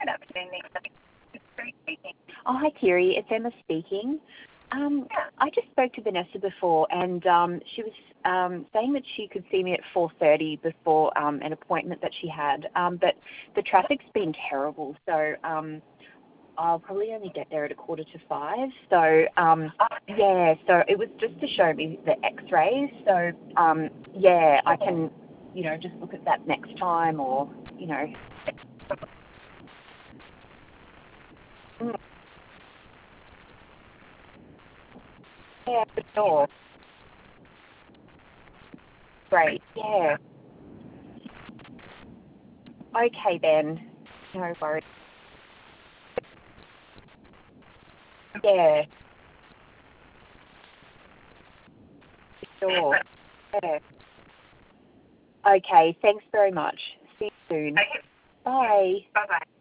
Good afternoon, Lisa. Terry speaking. Oh, hi, Terry. It's Emma speaking. I just spoke to Vanessa before, and she was saying that she could see me at 4:30 before an appointment that she had. But the traffic's been terrible, so I'll probably only get there at 4:45. So yeah, so it was just to show me the X-rays. So yeah, I can, just look at that next time, or Mm, yeah, for sure. Great. Yeah. Okay then. No worries. Yeah, sure. Yeah. Okay, thanks very much. See you soon. Okay. Bye. Bye-bye.